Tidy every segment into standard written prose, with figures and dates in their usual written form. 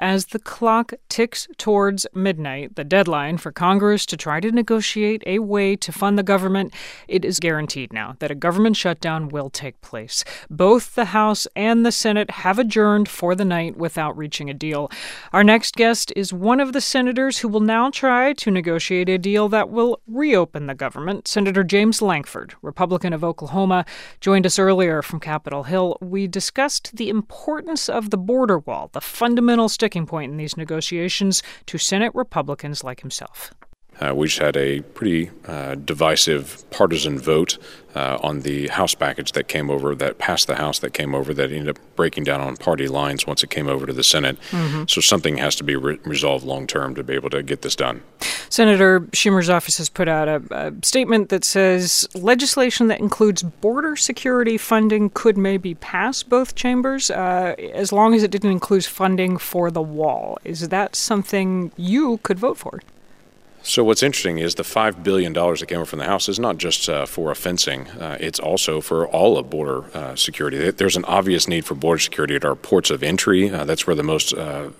as the clock ticks towards midnight, the deadline for Congress to try to negotiate a way to fund the government, it is guaranteed now that a government shutdown will take place. Both the House and the Senate have adjourned for the night without reaching a deal. Our next guest is one of the senators who will now try to negotiate a deal that will reopen the government. Senator James Lankford, Republican of Oklahoma, joined us earlier from Capitol Hill. We discussed the importance of the border wall, the fundamental sticking point in these negotiations, to Senate Republicans like himself. We just had a pretty divisive partisan vote on the House package that came over, that passed the House, that came over, that ended up breaking down on party lines once it came over to the Senate. So something has to be resolved long term to be able to get this done. Senator Schumer's office has put out a statement that says legislation that includes border security funding could maybe pass both chambers as long as it didn't include funding for the wall. Is that something you could vote for? So what's interesting is the $5 billion that came over from the House is not just for fencing. It's also for all of border security. There's an obvious need for border security at our ports of entry. That's where the most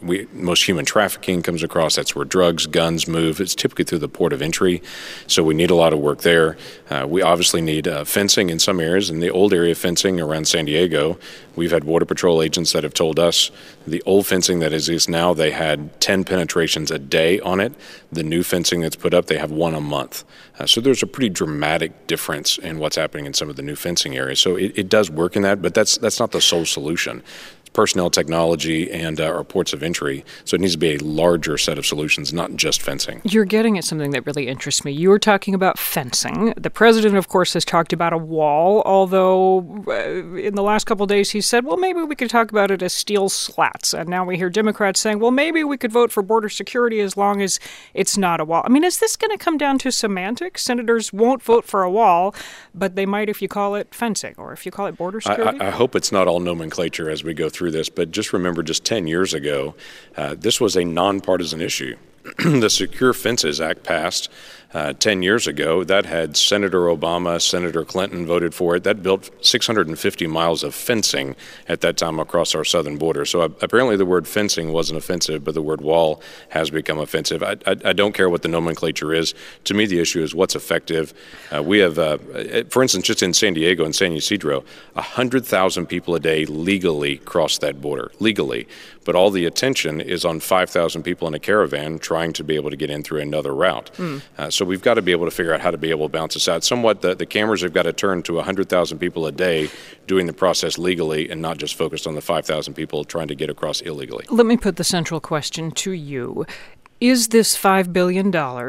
human trafficking comes across. That's where drugs, guns move. It's typically through the port of entry. So we need a lot of work there. We obviously need fencing in some areas. In the old area fencing around San Diego, we've had Border Patrol agents that have told us the old fencing that exists now, they had 10 penetrations a day on it. The new fencing that's put up, they have one a month. So there's a pretty dramatic difference in what's happening in some of the new fencing areas. So it does work in that, but that's not the sole solution. Personnel, technology, and our ports of entry. So it needs to be a larger set of solutions, not just fencing. You're getting at something that really interests me. You were talking about fencing. The president, of course, has talked about a wall, although in the last couple of days he said, well, maybe we could talk about it as steel slats. And now we hear Democrats saying, well, maybe we could vote for border security as long as it's not a wall. I mean, is this going to come down to semantics? Senators won't vote for a wall, but they might if you call it fencing or if you call it border security? I hope it's not all nomenclature as we go through this, but just remember just 10 years ago, this was a nonpartisan issue. The Secure Fences Act passed 10 years ago. That had Senator Obama, Senator Clinton voted for it. That built 650 miles of fencing at that time across our southern border. So apparently the word fencing wasn't offensive, but the word wall has become offensive. I don't care what the nomenclature is. To me, the issue is what's effective. We have, for instance, just in San Diego and San Ysidro, 100,000 people a day legally cross that border, legally. But all the attention is on 5,000 people in a caravan trying to be able to get in through another route. So we've got to be able to figure out how to be able to balance this out. Somewhat, the cameras have got to turn to 100,000 people a day doing the process legally and not just focused on the 5,000 people trying to get across illegally. Let me put the central question to you. Is this $5 billion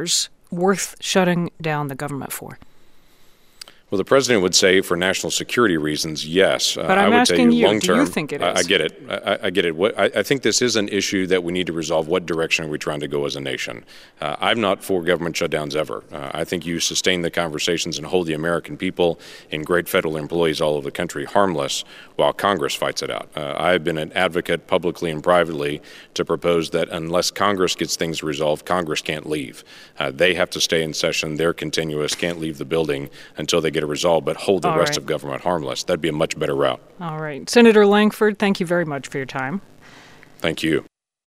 worth shutting down the government for? Well, the president would say for national security reasons, yes. But I'm asking you, do you think it is? I get it. I get it. I think this is an issue that we need to resolve. What direction are we trying to go as a nation? I'm not for government shutdowns ever. I think you sustain the conversations and hold the American people and great federal employees all over the country harmless while Congress fights it out. I have been an advocate publicly and privately to propose that unless Congress gets things resolved, Congress can't leave. They have to stay in session. They're continuous, can't leave the building until they get a resolve, but hold the rest of government harmless. That'd be a much better route. All right. Senator Lankford, thank you very much for your time. Thank you.